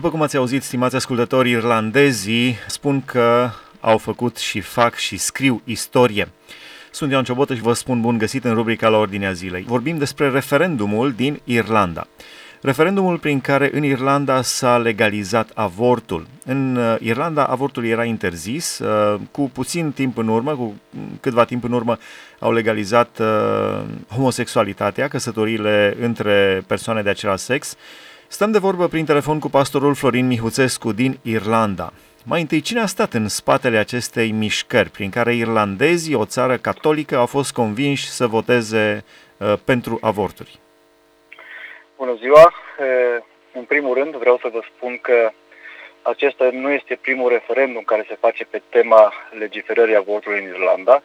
după cum ați auzit, stimați ascultători, irlandezii spun că au făcut și fac și scriu istorie. Sunt Ioan Ciobotă și vă spun bun găsit în rubrica La Ordinea Zilei. Vorbim despre referendumul din Irlanda. Referendumul prin care în Irlanda s-a legalizat avortul. În Irlanda avortul era interzis, cu puțin timp în urmă, cu câtva timp în urmă au legalizat homosexualitatea, căsătoriile între persoane de același sex. Stăm de vorbă prin telefon cu pastorul Florin Mihuțescu din Irlanda. Mai întâi, cine a stat în spatele acestei mișcări prin care irlandezii, o țară catolică, au fost convinși să voteze pentru avorturi? Bună ziua! În primul rând vreau să vă spun că acesta nu este primul referendum care se face pe tema legiferării avortului în Irlanda.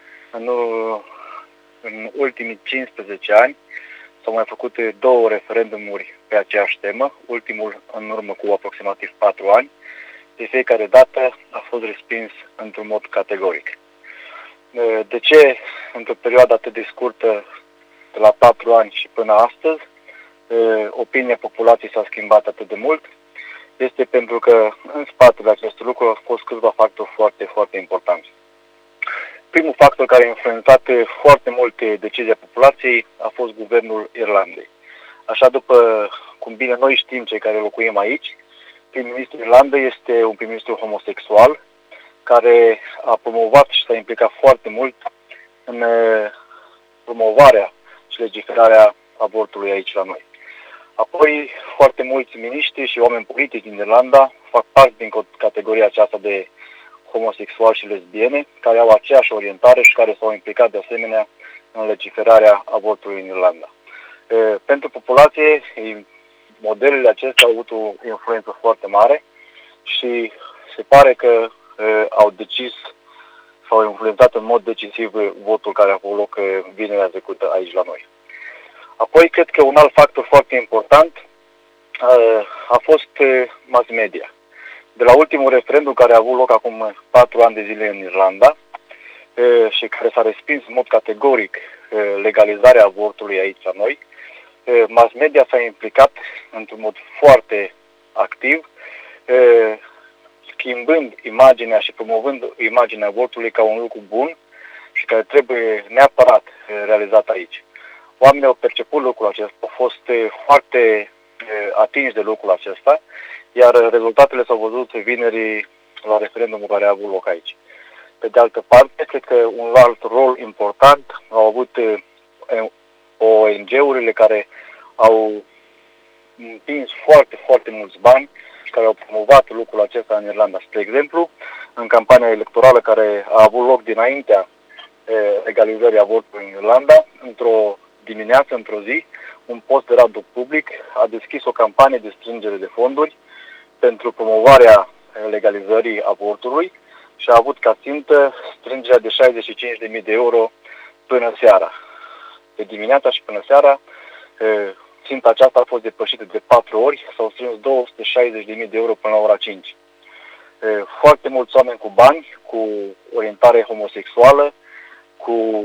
În ultimii 15 ani s-au mai făcut 2 referendumuri pe aceeași temă, ultimul în urmă cu aproximativ 4 ani. De fiecare dată a fost respins într-un mod categoric. De ce într-o perioadă atât de scurtă, de la 4 ani și până astăzi, opinia populației s-a schimbat atât de mult? Este pentru că în spatele acestui lucru au fost câțiva factori foarte, foarte importanți. Primul factor care a influențat foarte mult decizia populației a fost guvernul Irlandei. Așa după cum bine noi știm, cei care locuim aici, prim-ministrul Irlandei este un prim-ministru homosexual care a promovat și s-a implicat foarte mult în promovarea și legiferarea avortului aici la noi. Apoi, foarte mulți miniștri și oameni politici din Irlanda fac parte din categoria aceasta de homosexuali și lesbiene, care au aceeași orientare și care s-au implicat de asemenea în legiferarea avortului în Irlanda. Pentru populație, modelele acestea au avut o influență foarte mare și se pare că au decis sau au influențat în mod decisiv votul care a avut loc vinerea trecută aici la noi. Apoi, cred că un alt factor foarte important a fost mass media. De la ultimul referendum care a avut loc acum 4 ani de zile în Irlanda și care s-a respins în mod categoric legalizarea avortului aici la noi, mass media s-a implicat într-un mod foarte activ, schimbând imaginea și promovând imaginea avortului ca un lucru bun și care trebuie neapărat realizat aici. Oamenii au perceput lucrul acesta, au fost foarte atinși de lucrul acesta, iar rezultatele s-au văzut vineri la referendumul care a avut loc aici. Pe de altă parte, cred că un alt rol important au avut ONG-urile care au împins foarte, foarte mulți bani și care au promovat lucrul acesta în Irlanda. Spre exemplu, în campania electorală care a avut loc dinaintea legalizării avortului în Irlanda, într-o dimineață, într-o zi, un post de radio public a deschis o campanie de strângere de fonduri pentru promovarea legalizării avortului și a avut ca țintă strângerea de 65.000 de euro până seara. De dimineața și până seara, ținta aceasta a fost depășită de 4 ori, s-au strâns 260.000 de euro până la ora 5. Foarte mulți oameni cu bani, cu orientare homosexuală, cu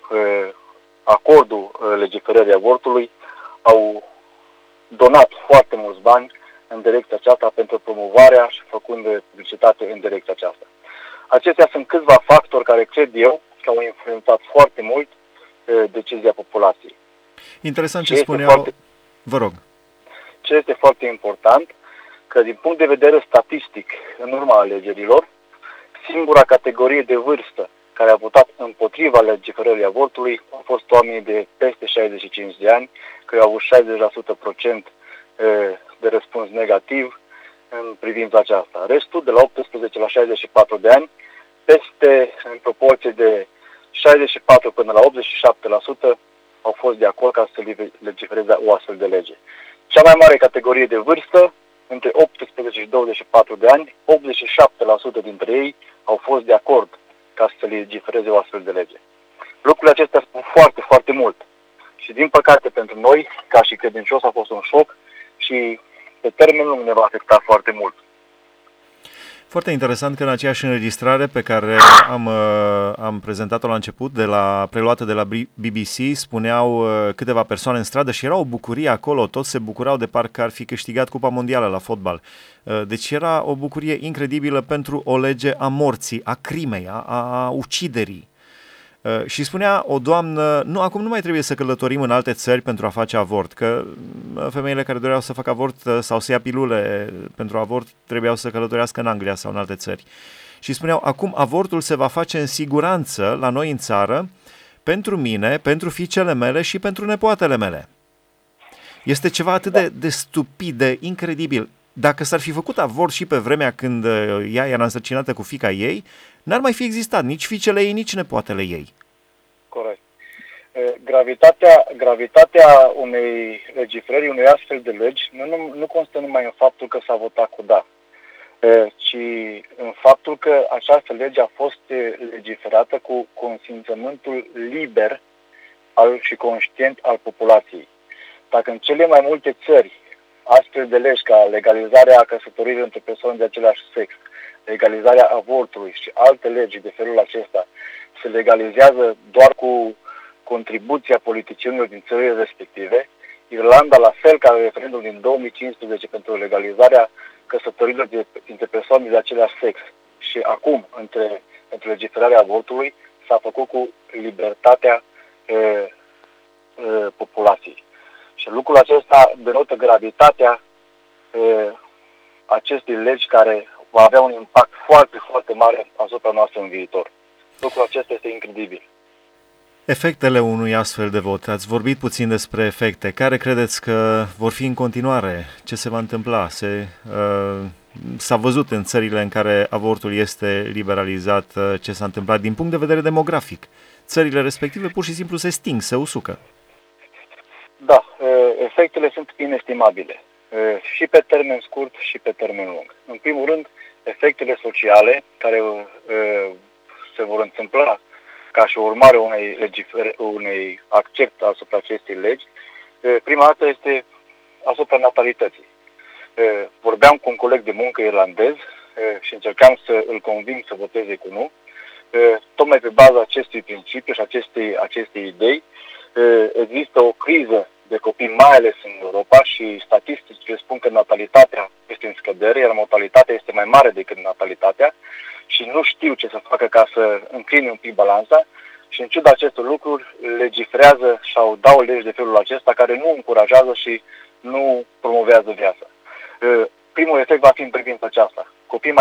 acordul legiferării avortului, au donat foarte mulți bani în direcția aceasta pentru promovarea și făcând publicitate în direcția aceasta. Acestea sunt câțiva factori care cred eu că au influențat foarte mult decizia populației. Interesant ce spuneau. Vă rog. Ce este foarte important, că din punct de vedere statistic, în urma alegerilor, singura categorie de vârstă care a votat împotriva legiferării avortului au fost oamenii de peste 65 de ani, care au avut 60% de răspuns negativ în privința aceasta. Restul, de la 18 la 64 de ani, în proporție de 64 până la 87%, au fost de acord ca să legifereze o astfel de lege. Cea mai mare categorie de vârstă, între 18 și 24 de ani, 87% dintre ei au fost de acord ca să legifereze o astfel de lege. Lucrurile acestea spun foarte, foarte mult. Și din păcate pentru noi, ca și credincioși, a fost un șoc și pe termen lung ne va afecta foarte mult. Foarte interesant că în aceeași înregistrare pe care am prezentat-o la început, preluată de la BBC, spuneau câteva persoane în stradă și era o bucurie acolo, toți se bucurau de parcă ar fi câștigat Cupa Mondială la fotbal. Deci era o bucurie incredibilă pentru o lege a morții, a crimei, a uciderii. Și spunea o doamnă, acum nu mai trebuie să călătorim în alte țări pentru a face avort, că femeile care doreau să facă avort sau să ia pilule pentru avort trebuiau să călătorească în Anglia sau în alte țări. Și spuneau, acum avortul se va face în siguranță la noi în țară, pentru mine, pentru fiicele mele și pentru nepoatele mele. Este ceva atât de stupid, de incredibil. Dacă s-ar fi făcut avort și pe vremea când ea era însărcinată cu fiica ei, n-ar mai fi existat nici fiicele ei, nici nepoatele ei. Corect. Gravitatea unei legiferări, unei astfel de legi, nu constă numai în faptul că s-a votat cu da, ci în faptul că această lege a fost legiferată cu consimțământul liber și conștient al populației. Dacă în cele mai multe țări astfel de legi ca legalizarea căsătoririi între persoane de același sex, legalizarea avortului și alte legi de felul acesta se legalizează doar cu contribuția politicienilor din țările respective, Irlanda, la fel ca referendumul din 2015 pentru legalizarea căsătoririlor dintre persoane de același sex și acum pentru legiferarea avortului, s-a făcut cu libertatea populației. Și lucrul acesta denotă gravitatea acestei legi care va avea un impact foarte, foarte mare asupra noastră în viitor. Lucrul acesta este incredibil. Efectele unui astfel de vot. Ați vorbit puțin despre efecte. Care credeți că vor fi în continuare? Ce se va întâmpla? S-a văzut în țările în care avortul este liberalizat ce s-a întâmplat din punct de vedere demografic. Țările respective pur și simplu se sting, se usucă. Da, efectele sunt inestimabile. Și pe termen scurt și pe termen lung. În primul rând, efectele sociale care se vor întâmpla ca și urmare unei accept asupra acestei legi, prima dată este asupra natalității. Vorbeam cu un coleg de muncă irlandez și încercam să îl conving să voteze cu nu. Tocmai pe baza acestui principiu și acestei idei, există o criză de copii, mai ales în Europa, și statisticile spun că natalitatea este în scădere, iar mortalitatea este mai mare decât natalitatea și nu știu ce să facă ca să încline un pic balanța și în ciuda acestor lucruri legiferează sau dau legi de felul acesta care nu încurajează și nu promovează viața. Primul efect va fi în privința aceasta. Copii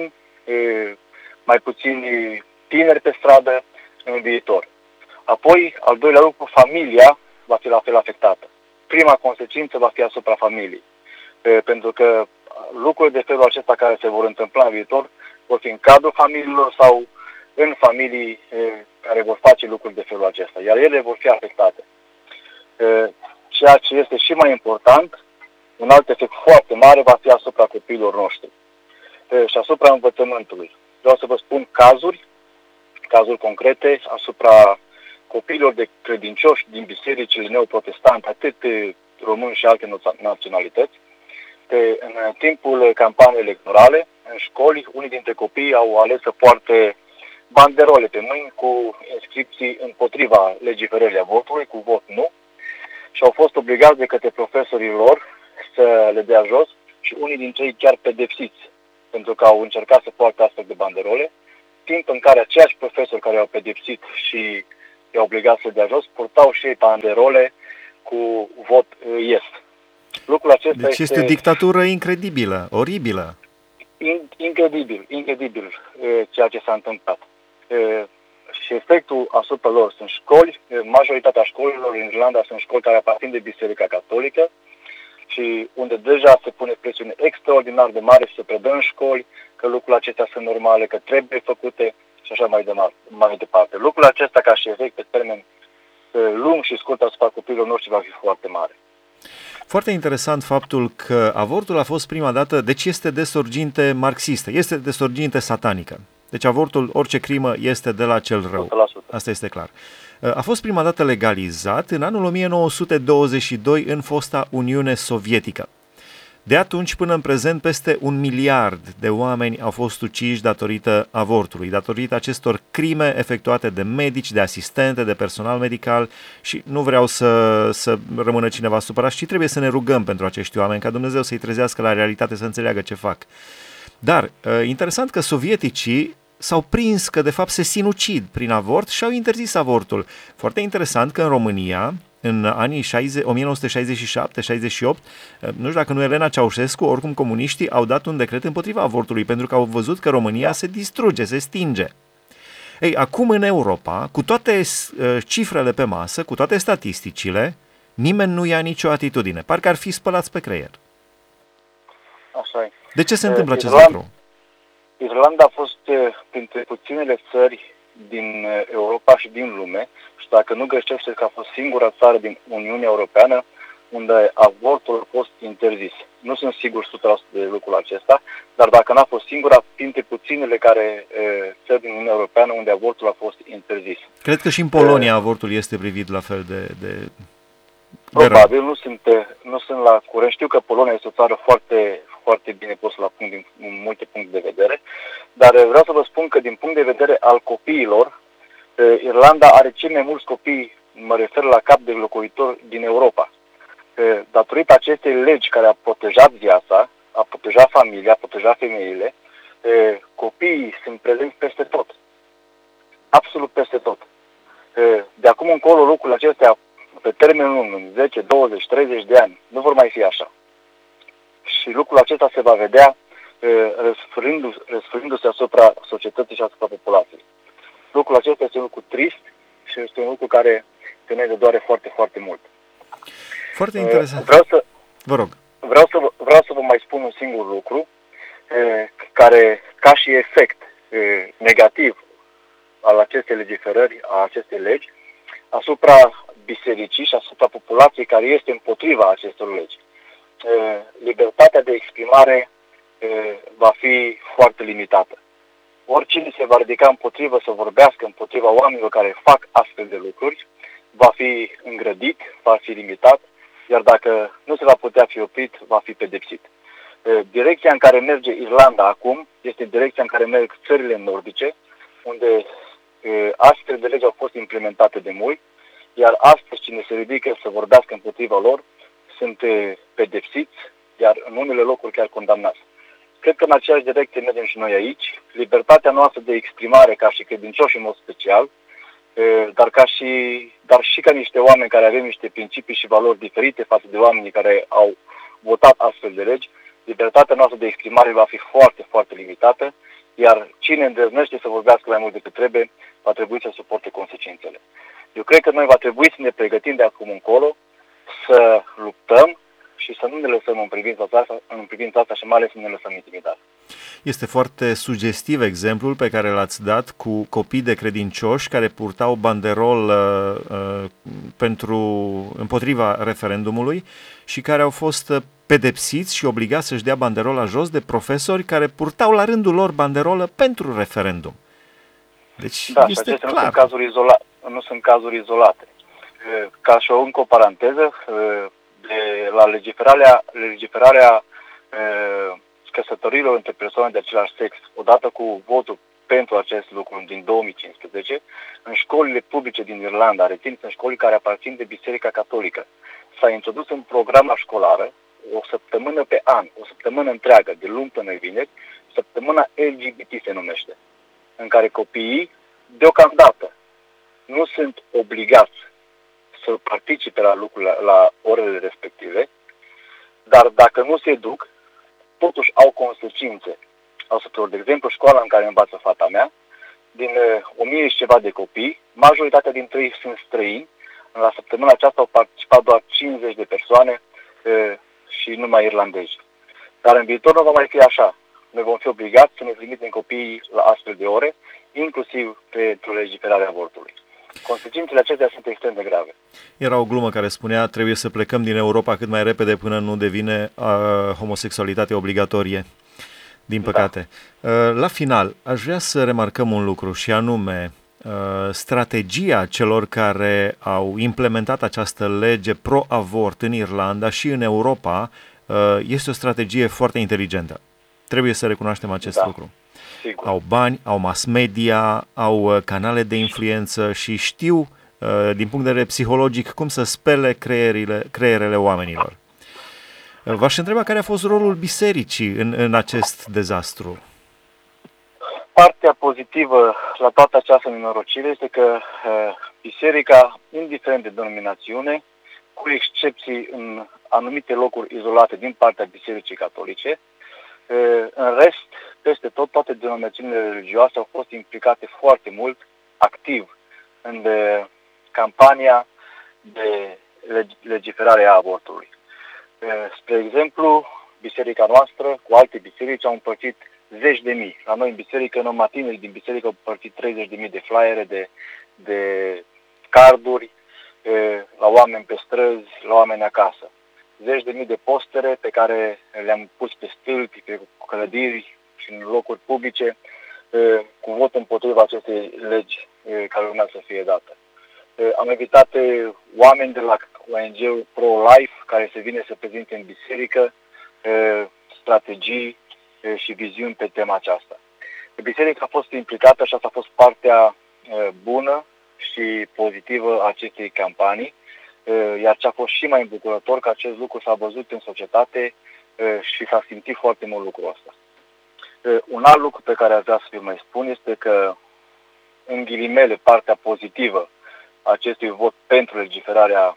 mai puțini tineri pe stradă în viitor. Apoi, al doilea lucru, familia va fi la fel afectată. Prima consecință va fi asupra familiei. Pentru că lucruri de felul acesta care se vor întâmpla în viitor vor fi în cadrul familiilor sau în familii care vor face lucruri de felul acesta. Iar ele vor fi afectate. Ceea ce este și mai important, un alt efect foarte mare va fi asupra copiilor noștri și asupra învățământului. Vreau să vă spun cazuri concrete asupra copiilor de credincioși din bisericile neoprotestante, atât români și alte naționalități. În timpul campaniei electorale, în școli, unii dintre copii au ales să poarte banderole pe mâini cu inscripții împotriva legiferării avortului, cu vot nu, și au fost obligați de către profesorii lor să le dea jos și unii dintre ei chiar pedepsiți pentru că au încercat să poarte astfel de banderole, timp în care aceiași profesori care au pedepsit și i-au obligat să dea jos, purtau și ei banderole cu vot yes. Lucrul acesta deci este o dictatură incredibilă, oribilă. Incredibil ceea ce s-a întâmplat. Și efectul asupra lor sunt școli, majoritatea școlilor în Irlanda sunt școli care aparțin de Biserica Catolică și unde deja se pune presiune extraordinar de mare și se predă în școli că lucrurile acestea sunt normale, că trebuie făcute și așa mai departe. Lucrul acesta ca și efect pe termen lung și scurt asupra copiilor noștri va fi foarte mare. Foarte interesant faptul că avortul a fost prima dată, deci este de sorginte marxistă, este de sorginte satanică. Deci avortul, orice crimă, este de la cel rău. 100%. Asta este clar. A fost prima dată legalizat în anul 1922 în fosta Uniune Sovietică. De atunci până în prezent, peste 1 miliard de oameni au fost uciși datorită avortului, datorită acestor crime efectuate de medici, de asistente, de personal medical și nu vreau să rămână cineva supărat, ci trebuie să ne rugăm pentru acești oameni, ca Dumnezeu să-i trezească la realitate, să înțeleagă ce fac. Dar, interesant că sovieticii s-au prins că de fapt se sinucid prin avort și au interzis avortul. Foarte interesant că în România, în anii 1967-68, nu știu dacă nu Elena Ceaușescu, oricum comuniștii au dat un decret împotriva avortului, pentru că au văzut că România se distruge, se stinge. Ei, acum în Europa, cu toate cifrele pe masă, cu toate statisticile, nimeni nu ia nicio atitudine. Parcă ar fi spălați pe creier. Așa e. De ce se întâmplă acest lucru? Irlanda a fost printre puținele țări din Europa și din lume, și dacă nu greșește că a fost singura țară din Uniunea Europeană unde avortul a fost interzis. Nu sunt sigur 100% de lucrul acesta, dar dacă n-a fost singura, printre puținele țări din Uniunea Europeană unde avortul a fost interzis. Cred că și în Polonia avortul este privit la fel de probabil, nu sunt la curent. Știu că Polonia este o țară foarte, foarte bine pusă la punct din multe puncte de vedere, dar vreau să vă spun că din punct de vedere al copiilor, Irlanda are cei mai mulți copii, mă refer la cap de locuitor, din Europa. Datorită acestei legi care a protejat viața, a protejat familia, a protejat femeile, copiii sunt prezenți peste tot. Absolut peste tot. De acum încolo lucrurile acestea, pe termen lung, în 10, 20, 30 de ani, nu vor mai fi așa. Și lucrul acesta se va vedea răsfrându-se asupra societății și asupra populației. Lucrul acesta este un lucru trist și este un lucru care pe noi ne doare foarte, foarte mult. Foarte interesant. Vă rog. Vreau să vă mai spun un singur lucru care, ca și efect negativ al acestei legiferări, a acestei legi, asupra bisericii și asupra populației care este împotriva acestor legi. Libertatea de exprimare va fi foarte limitată. Oricine se va ridica împotrivă să vorbească împotriva oamenilor care fac astfel de lucruri, va fi îngrădit, va fi limitat, iar dacă nu se va putea fi oprit, va fi pedepsit. Direcția în care merge Irlanda acum este direcția în care merg țările nordice, unde astfel de legi au fost implementate de mult, iar astăzi cine se ridică să vorbească împotriva lor sunt pedepsiți, iar în unele locuri chiar condamnați. Cred că în aceeași direcție mergem și noi aici. Libertatea noastră de exprimare ca și credincioși în mod special, dar și ca niște oameni care avem niște principii și valori diferite față de oamenii care au votat astfel de legi, libertatea noastră de exprimare va fi foarte, foarte limitată, iar cine îndrăznește să vorbească mai mult decât trebuie, va trebui să suporte consecințele. Eu cred că noi va trebui să ne pregătim de acum încolo, să luptăm și să nu ne lăsăm în privința asta și mai ales să ne lăsăm intimidați. Este foarte sugestiv exemplul pe care l-ați dat cu copii de credincioși care purtau banderol împotriva referendumului și care au fost pedepsiți și obligați să-și dea banderola jos de profesori care purtau la rândul lor banderolă pentru referendum. Deci da, este acestea clar. Nu sunt cazuri izolate. Ca și încă o paranteză, la legiferarea căsătorilor între persoane de același sex, odată cu votul pentru acest lucru din 2015, în școlile publice din Irlanda, rețin în școli care aparțin de Biserica Catolică, s-a introdus în programa școlară o săptămână pe an, o săptămână întreagă, de luni până vineri, săptămâna LGBT se numește, în care copiii, deocamdată, nu sunt obligați să participe la orele respective, dar dacă nu se duc, totuși au consecințe. De exemplu, școala în care învață fata mea, din 1000 și ceva de copii, majoritatea dintre ei sunt străini. La săptămâna aceasta au participat doar 50 de persoane și numai irlandezi. Dar în viitor nu va mai fi așa. Noi vom fi obligați să ne trimitem copiii la astfel de ore, inclusiv pentru legiferarea avortului. Consecințele acestea sunt extrem de grave. Era o glumă care spunea trebuie să plecăm din Europa cât mai repede până nu devine homosexualitate obligatorie. Din păcate. Da. La final, aș vrea să remarcăm un lucru și anume strategia celor care au implementat această lege pro-avort în Irlanda și în Europa este o strategie foarte inteligentă. Trebuie să recunoaștem acest lucru. Sigur. Au bani, au mass media, au canale de influență și știu, din punct de vedere psihologic, cum să spele creierele oamenilor. V-aș întreba care a fost rolul bisericii în acest dezastru. Partea pozitivă la toată această nenorocire este că biserica, indiferent de denominațiune, cu excepții în anumite locuri izolate din partea Bisericii Catolice, în rest, peste tot, toate denominațiunile religioase au fost implicate foarte mult, activ, în campania de legiferare a avortului. Spre exemplu, biserica noastră cu alte biserici au împărțit zeci de mii. La noi în biserică, numai tinerii din biserică au împărțit 30.000 de flyere, de carduri, la oameni pe străzi, la oameni acasă. Zeci de mii de postere pe care le-am pus pe stâlpi, pe clădiri și în locuri publice, cu vot împotriva acestei legi care urmează să fie dată. Am invitat oameni de la ONG-ul Pro-Life care se vine să prezinte în biserică strategii și viziuni pe tema aceasta. Biserica a fost implicată și asta a fost partea bună și pozitivă a acestei campanii, iar ce a fost și mai îmbucurător că acest lucru s-a văzut în societate și s-a simțit foarte mult lucrul ăsta. Un alt lucru pe care aș vrea să vi mai spun este că, în ghilimele, partea pozitivă a acestui vot pentru legiferarea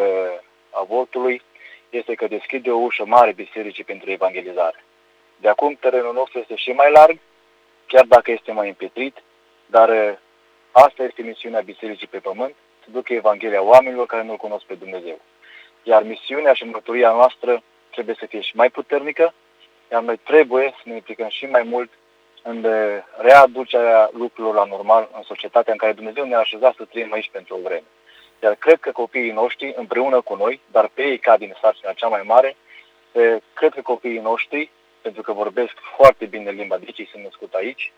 avortului este că deschide o ușă mare bisericii pentru evangelizare. De acum terenul nostru este și mai larg, chiar dacă este mai împietrit, dar asta este misiunea bisericii pe pământ, să ducă Evanghelia oamenilor care nu-L cunosc pe Dumnezeu. Iar misiunea și mărturia noastră trebuie să fie și mai puternică, iar noi trebuie să ne implicăm și mai mult în readucerea lucrurilor la normal în societatea în care Dumnezeu ne-a așezat să trăim aici pentru o vreme. Iar cred că copiii noștri, împreună cu noi, dar pe ei ca din sarcina cea mai mare, cred că copiii noștri, pentru că vorbesc foarte bine limba de ei sunt născut aici,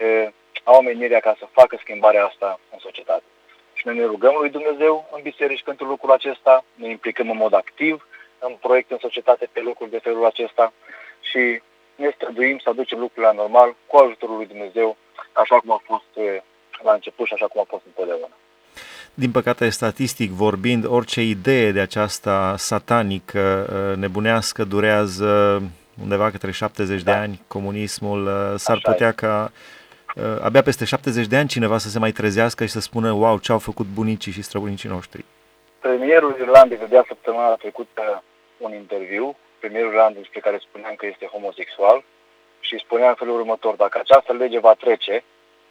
au menirea ca să facă schimbarea asta în societate. Și noi ne rugăm lui Dumnezeu în biserici pentru lucrul acesta, ne implicăm în mod activ în proiecte în societate pe lucruri de felul acesta și ne străduim să aducem lucrurile la normal cu ajutorul lui Dumnezeu, așa cum a fost la început și așa cum a fost întotdeauna. Din păcate, statistic vorbind, orice idee de aceasta satanică, nebunească, durează undeva către 70 de ani. Comunismul s-ar putea ca abia peste 70 de ani cineva să se mai trezească și să spună wow, ce au făcut bunicii și străbunicii noștri. Premierul Irlandei vedea săptămâna trecută un interviu, premierul Irlandei despre care spuneam că este homosexual și spunea în felul următor: dacă această lege va trece,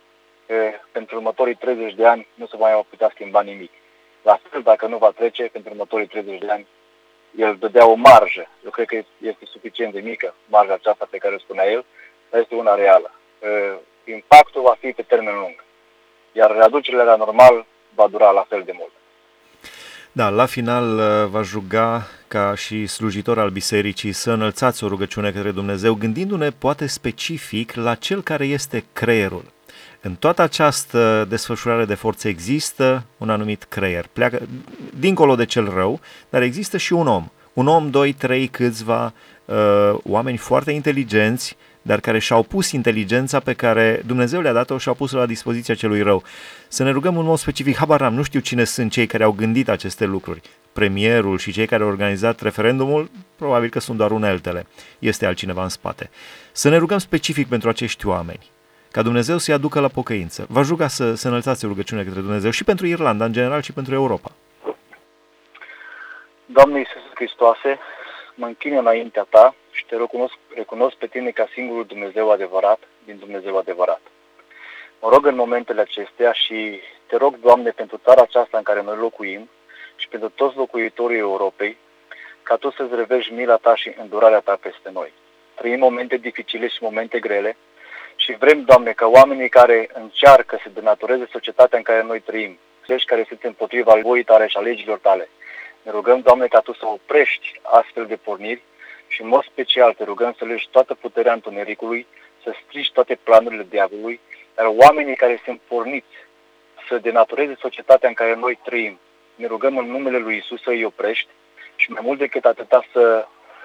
pentru următorii 30 de ani nu se mai va putea schimba nimic. La fel, dacă nu va trece, pentru următorii 30 de ani, el dădea o marjă. Eu cred că este suficient de mică marja aceasta pe care o spunea el, dar este una reală. Impactul va fi pe termen lung, iar readucerea la normal va dura la fel de mult. Da, la final v-aș ruga ca și slujitor al bisericii să înălțați o rugăciune către Dumnezeu, gândindu-ne poate specific la cel care este creierul. În toată această desfășurare de forțe există un anumit creier. Pleacă dincolo de cel rău, dar există și un om. Un om, doi, trei, câțiva oameni foarte inteligenți, dar care și-au pus inteligența pe care Dumnezeu le-a dat-o și-au pus-o la dispoziția celui rău. Să ne rugăm în mod specific, habar n-am, nu știu cine sunt cei care au gândit aceste lucruri. Premierul și cei care au organizat referendumul, probabil că sunt doar uneltele. Este altcineva în spate. Să ne rugăm specific pentru acești oameni, ca Dumnezeu să-i aducă la pocăință. V-aș ruga să înălțați o rugăciune către Dumnezeu și pentru Irlanda, în general, și pentru Europa. Doamne Iisuse Hristoase, mă închin înaintea Ta și Te recunosc pe Tine ca singurul Dumnezeu adevărat din Dumnezeu adevărat. Mă rog în momentele acestea și Te rog, Doamne, pentru țara aceasta în care noi locuim și pentru toți locuitorii Europei, ca Tu să-ți revești mila Ta și îndurarea Ta peste noi. Trăim momente dificile și momente grele și vrem, Doamne, ca oamenii care încearcă să denatureze societatea în care noi trăim, cei care sunt împotriva voii Tale și a legilor Tale, ne rugăm, Doamne, ca Tu să oprești astfel de porniri și, în mod special, Te rugăm să legi toată puterea întunericului, să strici toate planurile diavolului, iar oamenii care sunt porniți să denatureze societatea în care noi trăim, ne rugăm în numele Lui Iisus să îi oprești și, mai mult decât atâta, să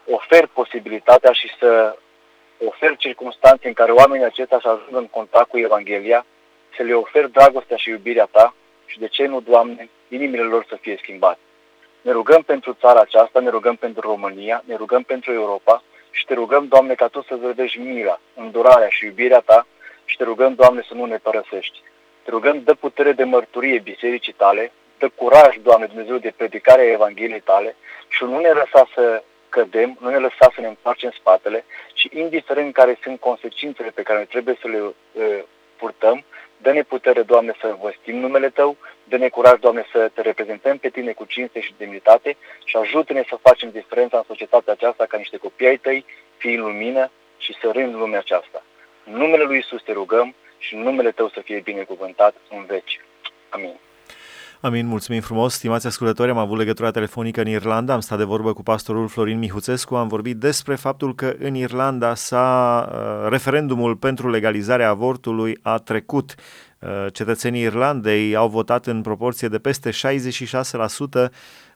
ofer posibilitatea și să ofer circunstanțe în care oamenii aceștia să ajungă în contact cu Evanghelia, să le ofer dragostea și iubirea Ta și, de ce nu, Doamne, inimile lor să fie schimbate. Ne rugăm pentru țara aceasta, ne rugăm pentru România, ne rugăm pentru Europa și Te rugăm, Doamne, ca Tu să vedești mila, îndurarea și iubirea Ta și Te rugăm, Doamne, să nu ne părăsești. Te rugăm, dă putere de mărturie bisericii Tale, dă curaj, Doamne Dumnezeu, de predicare a Evangheliei Tale și nu ne lăsa să cădem, nu ne lăsa să ne întoarcem spatele, ci indiferent care sunt consecințele pe care noi trebuie să le purtăm, dă-ne putere, Doamne, să văstim numele Tău, dă-ne curaj, Doamne, să Te reprezentăm pe Tine cu cinste și demnitate și ajută-ne să facem diferența în societatea aceasta ca niște copii ai Tăi, fii în lumină și să rând lumea aceasta. În numele Lui Iisus Te rugăm și în numele Tău să fie binecuvântat în veci. Amin. Amin, mulțumim frumos. Stimați ascultători, am avut legătura telefonică în Irlanda, am stat de vorbă cu pastorul Florin Mihuțescu, am vorbit despre faptul că în Irlanda referendumul pentru legalizarea avortului a trecut. Cetățenii Irlandei au votat în proporție de peste 66%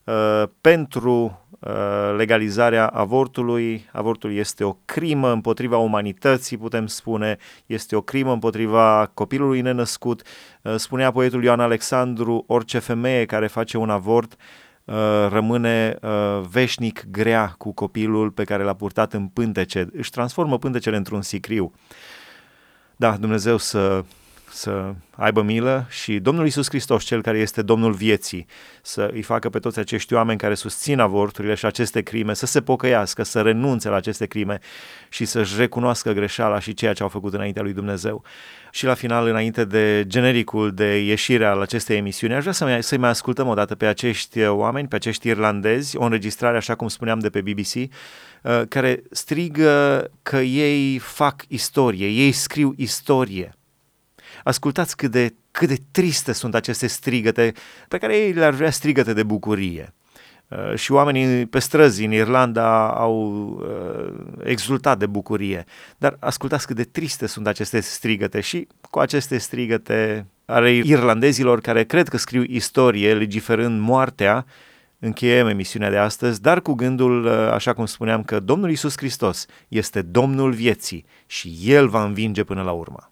pentru legalizarea avortului. Avortul este o crimă împotriva umanității, putem spune, este o crimă împotriva copilului nenăscut. Spunea poetul Ioan Alexandru, orice femeie care face un avort rămâne veșnic grea cu copilul pe care l-a purtat în pântece, își transformă pântecele într-un sicriu. Da, Dumnezeu să aibă milă și Domnul Iisus Hristos, Cel care este Domnul vieții, să îi facă pe toți acești oameni care susțin avorturile și aceste crime să se pocăiască, să renunțe la aceste crime și să-și recunoască greșeala și ceea ce au făcut înaintea lui Dumnezeu. Și la final, înainte de genericul de ieșire al acestei emisiuni, aș vrea să-i mai ascultăm o dată pe acești oameni, pe acești irlandezi, o înregistrare, așa cum spuneam, de pe BBC, care strigă că ei fac istorie, ei scriu istorie. Ascultați cât de triste sunt aceste strigăte pe care ei le-ar vrea strigăte de bucurie. Și oamenii pe străzi în Irlanda au exultat de bucurie. Dar ascultați cât de triste sunt aceste strigăte și cu aceste strigăte ale irlandezilor care cred că scriu istorie legiferând moartea, încheiem emisiunea de astăzi, dar cu gândul, așa cum spuneam, că Domnul Iisus Hristos este Domnul vieții și El va învinge până la urmă.